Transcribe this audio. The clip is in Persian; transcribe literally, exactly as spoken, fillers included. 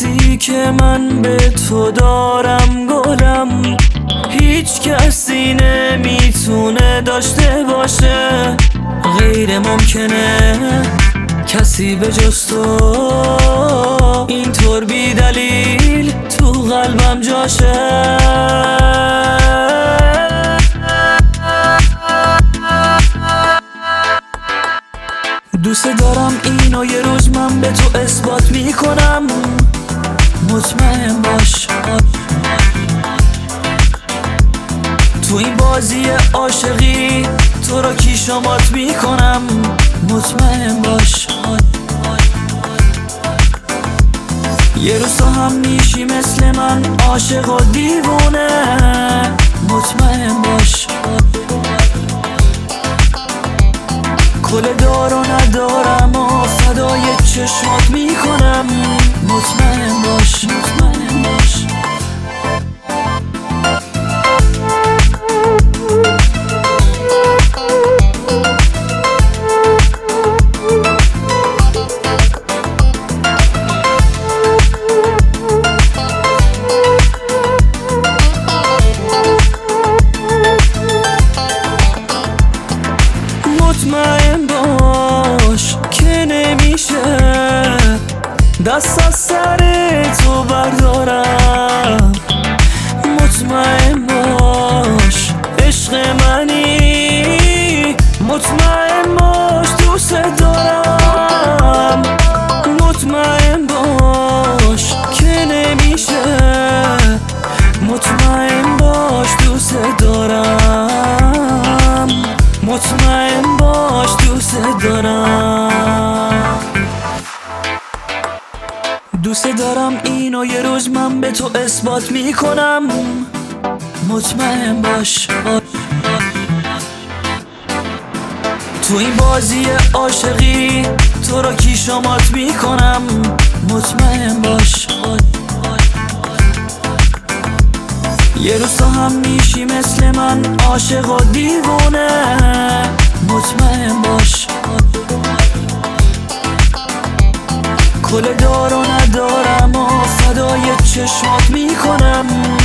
حسی که من به تو دارم گلم هیچ کسی نمیتونه داشته باشه، غیر ممکنه کسی به جز تو اینطور بی دلیل تو قلبم جاشه. دوست دارم اینو یه روز من به تو اثبات میکنم، مطمئن باش تو این بازی عاشقی تو را کیشامات میکنم، مطمئن باش یه روز تو هم میشی مثل من عاشق و دیوونه، مطمئن باش کل دار و ندارم و فدای چشمات میکنم، مطمئن باش مطمئن باش مطمئن باش که نمیشه دست از سر تو بردارم، مطمئن باش عشق منی، مطمئن باش دوست دارم، مطمئن باش که نمیشه، مطمئن باش دوست دارم، مطمئن باش دوست دارم. دوست دارم اینو یه روز من به تو اثبات میکنم، مطمئن باش تو این بازی عاشقی تو را کیشامات میکنم، مطمئن باش یه روز تو هم میشی مثل من عاشق و دیوونه، مطمئن باش کل دار و ندارم و فدای چشمات میکنم،